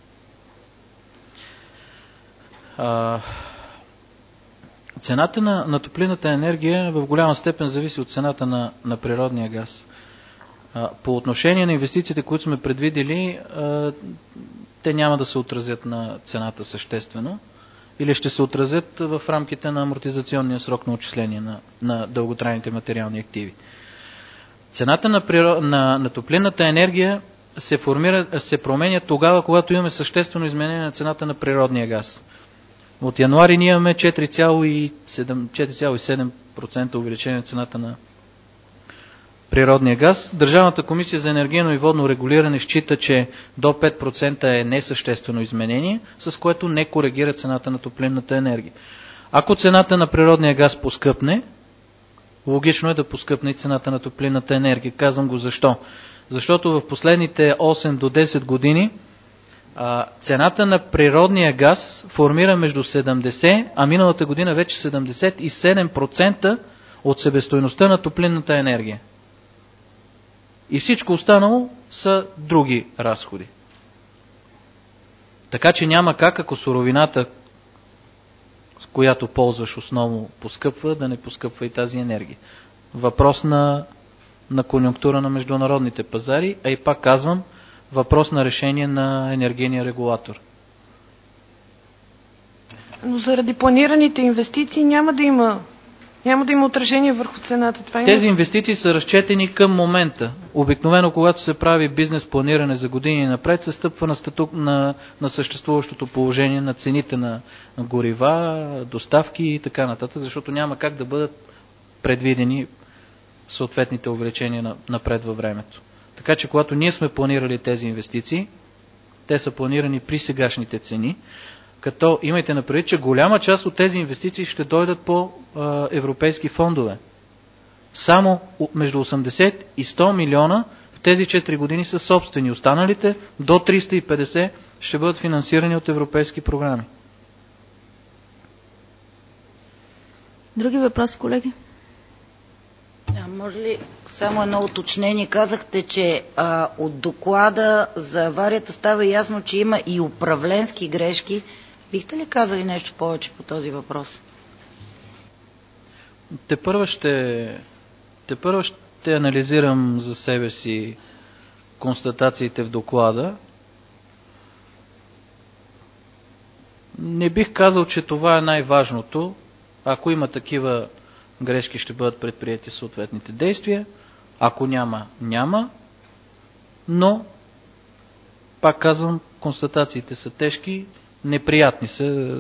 Speaker 3: А, цената на, на топлинната енергия в голяма степен зависи от цената на, на природния газ. А, по отношение на инвестициите, които сме предвидели, а, те няма да се отразят на цената съществено или ще се отразят в рамките на амортизационния срок на отчисление на, на дълготрайните материални активи. Цената на, природ... на, на топлинната енергия се, формира, се променя тогава, когато имаме съществено изменение на цената на природния газ. От януари ние имаме четири цяло и седем процента увеличение на цената на природния газ. Държавната комисия за енергийно и водно регулиране счита, че до пет процента е несъществено изменение, с което не коригира цената на топлинната енергия. Ако цената на природния газ поскъпне, логично е да поскъпне и цената на топлинната енергия. Казвам го защо. Защото в последните осем до десет години а, цената на природния газ формира между седемдесет, а миналата година вече седемдесет и седем процента от себестойността на топлинната енергия. И всичко останало са други разходи. Така че няма как, ако суровината, с която ползваш основно, поскъпва, да не поскъпва и тази енергия. Въпрос на, на конюнктура на международните пазари, а и пак казвам, въпрос на решение на енергийния регулатор.
Speaker 5: Но заради планираните инвестиции няма да има Няма да има отражение върху цената. Това
Speaker 3: Тези инвестиции са разчетени към момента. Обикновено, когато се прави бизнес планиране за години напред, се стъпва на, статук, на, на съществуващото положение на цените на горива, доставки и така нататък, защото няма как да бъдат предвидени съответните увеличения напред във времето. Така че, когато ние сме планирали тези инвестиции, те са планирани при сегашните цени, като имайте на предвид, че голяма част от тези инвестиции ще дойдат по а, европейски фондове. Само между осемдесет и сто милиона в тези четири години са собствени. Останалите до триста и петдесет ще бъдат финансирани от европейски програми.
Speaker 2: Други въпроси, колеги?
Speaker 4: А, може ли само едно уточнение? Казахте, че а, от доклада за аварията става ясно, че има и управленски грешки. Бихте ли казали нещо повече по този въпрос?
Speaker 3: Те първо ще, те първо ще анализирам за себе си констатациите в доклада. Не бих казал, че това е най-важното. Ако има такива грешки, ще бъдат предприяти съответните действия. Ако няма, няма. Но, пак казвам, констатациите са тежки, неприятни са.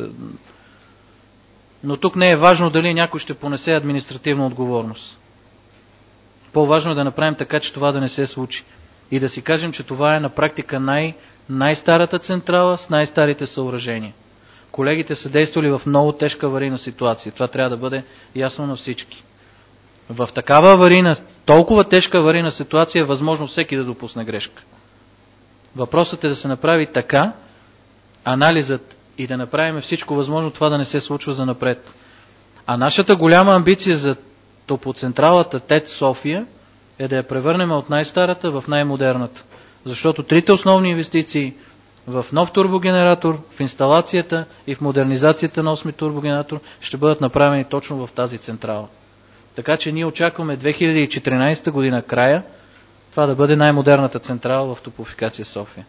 Speaker 3: Но тук не е важно дали някой ще понесе административна отговорност. По-важно е да направим така, че това да не се случи. И да си кажем, че това е на практика най- най-старата централа с най-старите съоръжения. Колегите са действали в много тежка аварийна ситуация. Това трябва да бъде ясно на всички. В такава аварийна, толкова тежка аварийна ситуация е възможно всеки да допусне грешка. Въпросът е да се направи така, анализът и да направим всичко възможно това да не се случва за напред. А нашата голяма амбиция за топлоцентралата ТЕЦ София е да я превърнем от най-старата в най-модерната. Защото трите основни инвестиции В нов турбогенератор, в инсталацията и в модернизацията на осми турбогенератор ще бъдат направени точно в тази централа. Така че ние очакваме две хиляди и четиринадесета година края това да бъде най-модерната централа в Топлофикация София.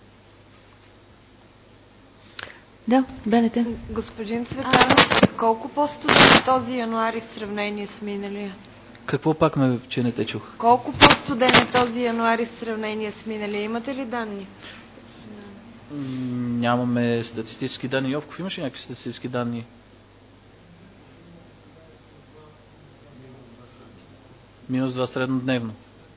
Speaker 2: Да, Бенете.
Speaker 6: Господин Цветанов, колко по-студен този януари в сравнение с миналия?
Speaker 3: Какво пак ме, че не те чух?
Speaker 6: Колко по-студен е този януари в сравнение с миналия? Имате ли данни?
Speaker 3: Нямаме статистически данни. Йовков, имаш ли някакви статистически данни? Минус два среднодневно.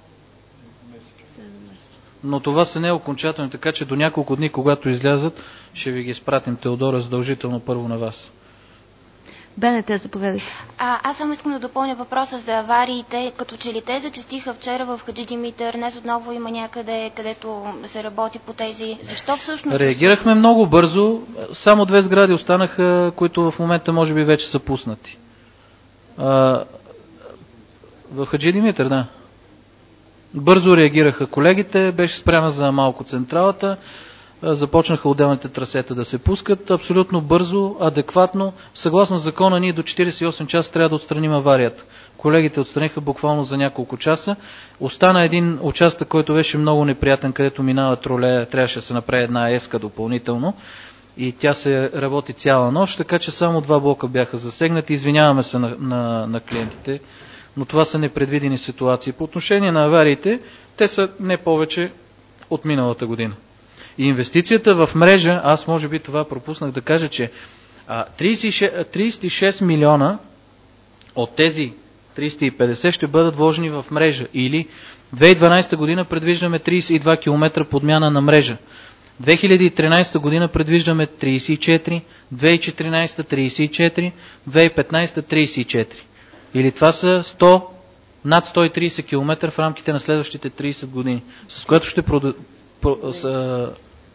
Speaker 3: Но това са не окончателни, така че до няколко дни, когато излязат, ще ви ги изпратим, Теодора, задължително първо на вас.
Speaker 2: Бенете, заповядайте.
Speaker 7: А, аз само искам да допълня въпроса за авариите. Като че ли те зачестиха вчера в Хаджи Димитър, днес отново има някъде, където се работи по тези. Защо всъщност?
Speaker 3: Реагирахме много бързо. Само две сгради останаха, които в момента може би вече са пуснати. А, в Хаджи Димитър, да. Бързо реагираха колегите, беше спряна за малко централата, започнаха отделните трасета да се пускат, абсолютно бързо, адекватно. Съгласно закона, ние до четиридесет и осем часа трябва да отстраним аварията. Колегите отстраниха буквално за няколко часа. Остана един участък, който беше много неприятен, където минава тролея, трябваше да се направи една еска допълнително и тя се работи цяла нощ, така че само два блока бяха засегнати. Извиняваме се на, на, на клиентите, но това са непредвидени ситуации. По отношение на авариите, те са не повече от миналата година. И инвестицията в мрежа, аз може би това пропуснах да кажа, че тридесет и шест милиона от тези триста и петдесет ще бъдат вложени в мрежа. Или две хиляди и дванадесета година предвиждаме тридесет и два километра подмяна на мрежа. две хиляди и тринадесета година предвиждаме тридесет и четири, две хиляди и четиринадесета тридесет и четири, две хиляди и петнадесета тридесет и четири. Или това са сто, над сто и тридесет километра в рамките на следващите тридесет години, с което ще проду... про... с...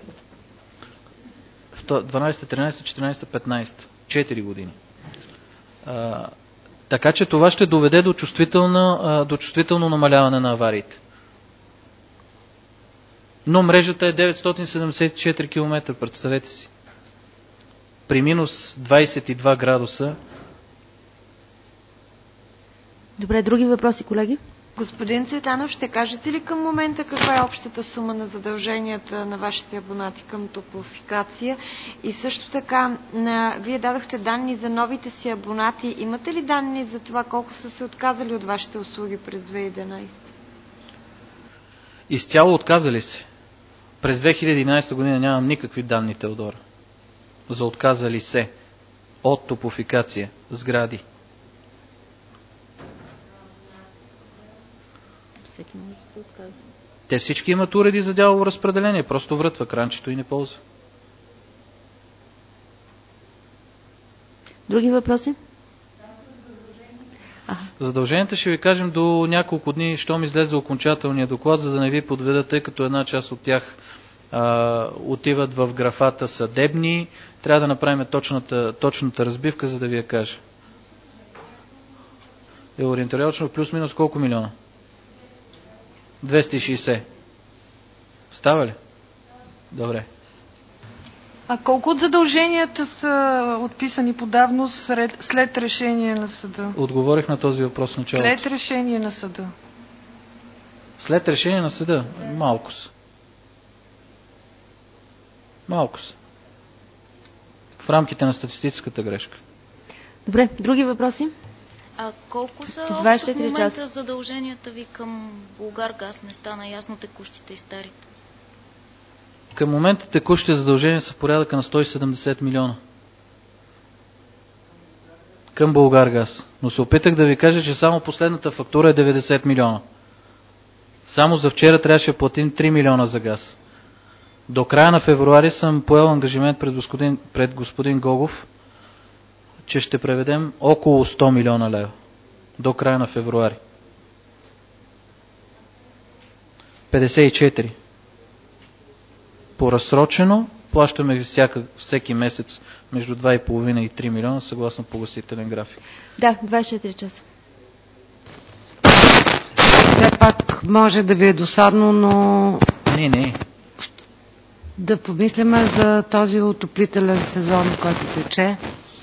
Speaker 3: дванадесета, тринадесета, четиринадесета, петнадесета. четири години. А, така че това ще доведе до чувствително, а, до чувствително намаляване на авариите. Но мрежата е деветстотин седемдесет и четири километра, представете си. При минус двадесет и два градуса.
Speaker 2: Добре, други въпроси, колеги?
Speaker 6: Господин Цветанов, ще кажете ли към момента каква е общата сума на задълженията на вашите абонати към Топлофикация? И също така, на... вие дадохте данни за новите си абонати. Имате ли данни за това колко са се отказали от вашите услуги през две хиляди и единадесета?
Speaker 3: Изцяло отказали се. През две хиляди и единадесета година нямам никакви данни, Теодора, за отказали се от Топлофикация сгради.
Speaker 2: Всеки може да се отказва.
Speaker 3: Те всички имат уреди за дялово разпределение, просто врътва кранчето и не ползва.
Speaker 2: Други въпроси?
Speaker 3: Ага. Задълженията ще ви кажем до няколко дни, щом излезе окончателния доклад, за да не ви подведа, тъй като една част от тях а, отиват в графата съдебни. Трябва да направим точната, точната разбивка, за да ви я кажа. Е ориентировачно плюс-минус колко милиона? двеста и шейсет. Става ли? Добре.
Speaker 5: А колко от задълженията са отписани по давност след, след решение на съда?
Speaker 3: Отговорих на този въпрос в началото.
Speaker 5: След решение на съда.
Speaker 3: След решение на съда? Малко са. Малко са. В рамките на статистическата грешка.
Speaker 2: Добре, други въпроси?
Speaker 7: А колко са
Speaker 2: общо
Speaker 7: в момента
Speaker 2: часа.
Speaker 7: задълженията ви към Булгаргаз? Не стана ясно текущите и старите.
Speaker 3: Към момента текущите задължения са порядъка на сто и седемдесет милиона. Към Булгаргаз. Но се опитах да ви кажа, че само последната фактура е деветдесет милиона. Само за вчера трябваше да платим три милиона за газ. До края на февруари съм поел ангажимент пред господин, пред господин Гогов, че ще преведем около сто милиона лева до края на февруари. петдесет и четири. По-разсрочено плащаме всяка, всеки месец между два и половина и три милиона, съгласно погасителен график.
Speaker 2: Да, двадесет и четири часа.
Speaker 8: Все пак може да ви е досадно, но...
Speaker 3: Не, не.
Speaker 8: да помислим за този отоплителен сезон, който тече.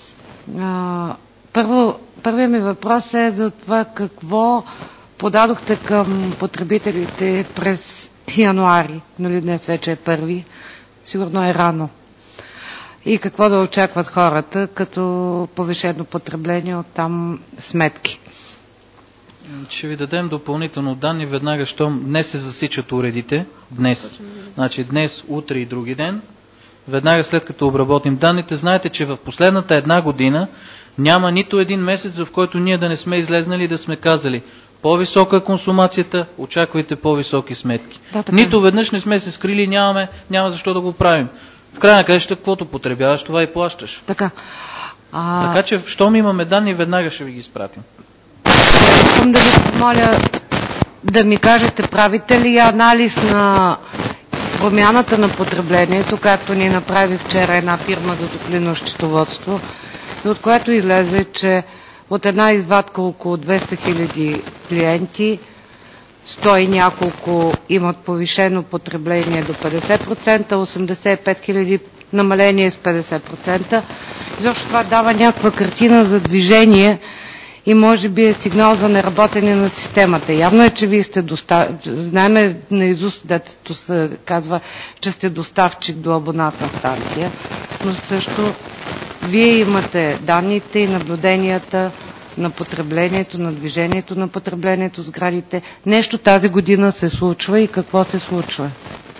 Speaker 8: А, първо, първият ми въпрос е за това какво подадохте към потребителите през януари. Нали, днес вече е първи. Сигурно е рано. И какво да очакват хората като повишено потребление от там сметки?
Speaker 3: Ще ви дадем допълнително данни веднага, щом днес се засичат уредите. Днес. Значи днес, утре и други ден. Веднага след като обработим данните, знаете, че в последната една година няма нито един месец, в който ние да не сме излезнали и да сме казали по-висока е консумацията, очаквайте по-високи сметки. Да, нито веднъж не сме се скрили, нямаме, няма защо да го правим. В края на краищата, каквото потребяваш, това и плащаш.
Speaker 8: Така. А...
Speaker 3: така че, щом имаме данни, веднага ще ви ги изпратим.
Speaker 8: Искам да ви помоля да ми кажете, правите ли анализ на промяната на потреблението, както ни направи вчера една фирма за топлинно счетоводство, и от което излезе, че от една извадка около двеста хиляди клиенти, сто и няколко имат повишено потребление до петдесет процента, осемдесет и пет хиляди намаление с петдесет процента. Изобщо това дава някаква картина за движение и може би е сигнал за неработене на системата. Явно е, че вие сте достав... знаеме наизуст, детето се казва, че сте доставчик до абонатна станция, но също вие имате данните и наблюденията на потреблението, на движението на потреблението, сградите. Нещо тази година се случва и какво се случва?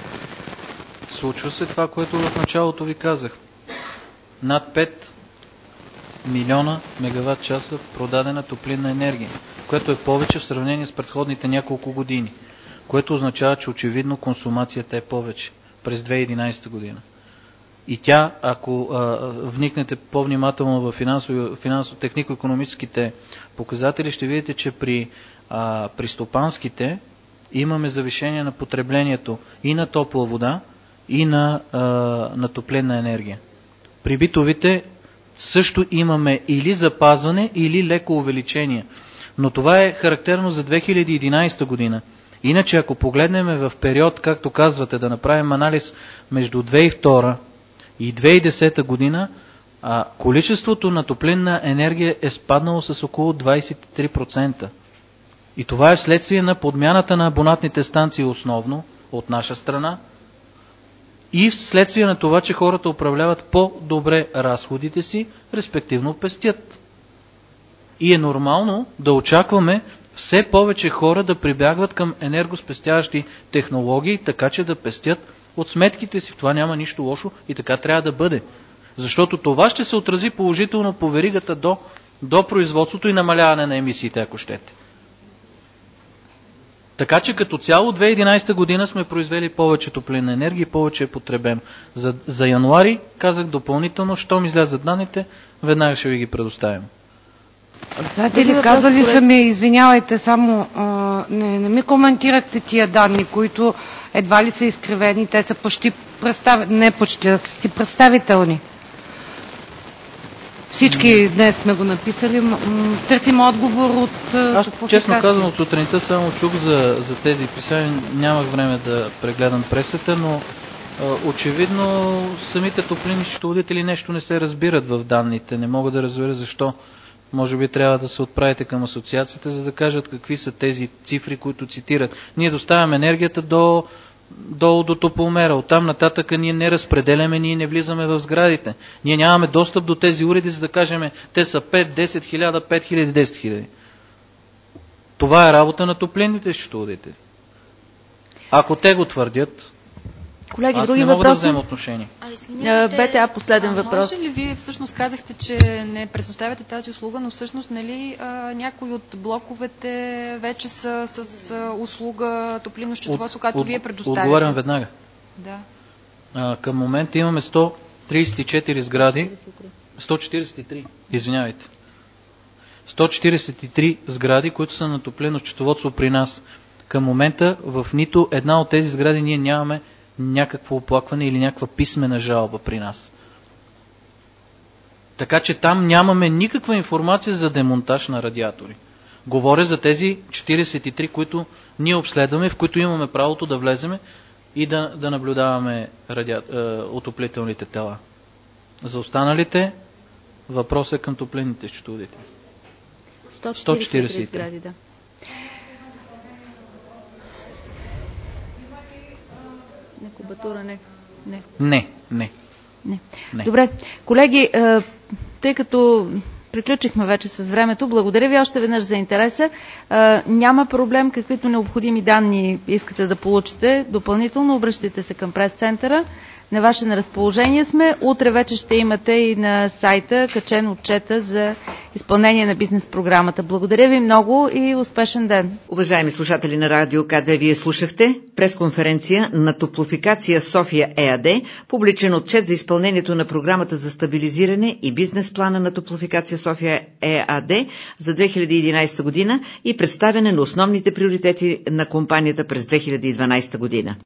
Speaker 3: Случва се това, което в началото ви казах. Над пет милиона мегаватт часа продадена топлинна енергия, което е повече в сравнение с предходните няколко години, което означава, че очевидно консумацията е повече през две хиляди и единадесета година. И тя, ако а, вникнете по-внимателно в финансово, финансово, технико-економическите показатели, ще видите, че при, а, при стопанските имаме завишение на потреблението и на топла вода, и на, а, на топлинна енергия. При битовите също имаме или запазване, или леко увеличение. Но това е характерно за две хиляди и единадесета година. Иначе, ако погледнем в период, както казвате, да направим анализ между две хиляди и втора и две хиляди и десета година, а, количеството на топлинна енергия е спаднало с около двадесет и три процента. И това е вследствие на подмяната на абонатните станции основно от наша страна и вследствие на това, че хората управляват по-добре разходите си, респективно пестят. И е нормално да очакваме все повече хора да прибягват към енергоспестяващи технологии, така че да пестят от сметките си. В това няма нищо лошо и така трябва да бъде. Защото това ще се отрази положително по веригата до, до производството и намаляване на емисиите, ако щете. Така че като цяло две хиляди и единадесета година сме произвели повече топлинна енергия и повече е потребено. За, за януари казах допълнително, щом излязат данните, веднага ще ви ги предоставим.
Speaker 8: Знаете ли, казали са ми, извинявайте, само а, не, не ми коментирахте тия данни, които едва ли са изкривени, те са почти представителни, не почти, да са си представителни. Всички днес сме го написали, търсим отговор от...
Speaker 3: Аз, честно казвам, от сутринта само чух за, за тези писания, нямах време да прегледам пресата, но а, очевидно самите топлинни счетоводители нещо не се разбират в данните. Не мога да разбера защо. Може би трябва да се отправите към асоциацията, за да кажат какви са тези цифри, които цитират. Ние доставяме енергията до, долу до топломера. Оттам нататък ние не разпределяме, ние не влизаме в сградите. Ние нямаме достъп до тези уреди, за да кажем, те са пет, десет хиляди, пет хиляди, десет хиляди. Това е работа на топлинните счетоводители. Ако те го твърдят,
Speaker 2: колеги,
Speaker 3: аз
Speaker 2: други
Speaker 3: не мога
Speaker 2: въпроси?
Speaker 3: да взема отношение.
Speaker 9: А, извинявайте,
Speaker 2: БТА, последен
Speaker 9: а,
Speaker 2: въпрос.
Speaker 9: може ли вие всъщност казахте, че не предоставяте тази услуга, но всъщност нали, а, някои от блоковете вече са с а, услуга топлинно счетоводство, която вие предоставяте?
Speaker 3: Отговарям веднага.
Speaker 9: Да.
Speaker 3: А, към момента имаме сто тридесет и четири сгради. сто четиридесет и три, извинявайте. сто четиридесет и три сгради, които са на топлинно счетоводство при нас. Към момента в нито една от тези сгради ние нямаме някакво оплакване или някаква писмена жалба при нас. Така че там нямаме никаква информация за демонтаж на радиатори. Говоря за тези четиридесет и три, които ние обследваме, в които имаме правото да влеземе и да, да наблюдаваме радиа... отоплителните тела. За останалите въпросът е към топлинните счетоводители.
Speaker 2: сто четиридесет сгради, да. На кубатура не. Не.
Speaker 3: Не, не.
Speaker 2: Не. не. Добре. Колеги, тъй като приключихме вече с времето, благодаря ви още веднъж за интереса. Няма проблем, каквито необходими данни искате да получите. Допълнително обръщайте се към прес-центъра. На ваше на разположение сме. Утре вече ще имате и на сайта качен отчета за изпълнение на бизнес програмата. Благодаря ви много и успешен ден.
Speaker 1: Уважаеми слушатели на Радио К две, вие слушахте пресконференция на Топлофикация София ЕАД, публичен отчет за изпълнението на програмата за стабилизиране и бизнес плана на Топлофикация София ЕАД за две хиляди и единадесета година и представяне на основните приоритети на компанията през две хиляди и дванадесета година.